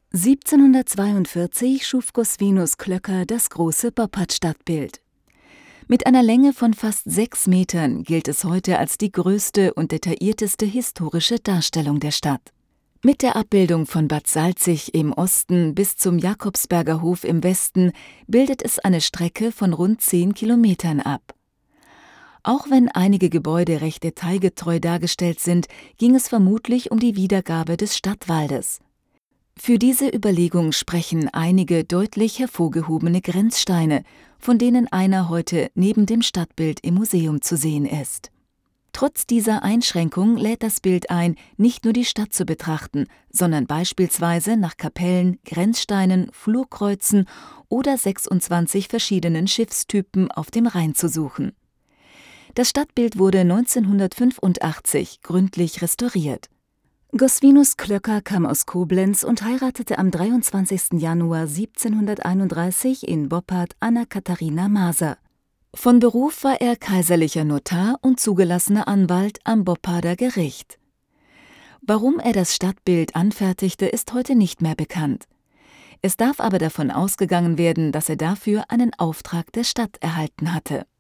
1742 schuf Goswinus Klöcker das große Boppard-Stadtbild. Mit einer Länge von fast 6 Metern gilt es heute als die größte und detaillierteste historische Darstellung der Stadt. Mit der Abbildung von Bad Salzig im Osten bis zum Jakobsberger Hof im Westen bildet es eine Strecke von rund 10 Kilometern ab. Auch wenn einige Gebäude recht detailgetreu dargestellt sind, ging es vermutlich um die Wiedergabe des Stadtwaldes. Für diese Überlegung sprechen einige deutlich hervorgehobene Grenzsteine, von denen einer heute neben dem Stadtbild im Museum zu sehen ist. Trotz dieser Einschränkung lädt das Bild ein, nicht nur die Stadt zu betrachten, sondern beispielsweise nach Kapellen, Grenzsteinen, Flurkreuzen oder 26 verschiedenen Schiffstypen auf dem Rhein zu suchen. Das Stadtbild wurde 1985 gründlich restauriert. Goswinus Klöcker kam aus Koblenz und heiratete am 23. Januar 1731 in Boppard Anna-Katharina Maser. Von Beruf war er kaiserlicher Notar und zugelassener Anwalt am Bopparder Gericht. Warum er das Stadtbild anfertigte, ist heute nicht mehr bekannt. Es darf aber davon ausgegangen werden, dass er dafür einen Auftrag der Stadt erhalten hatte.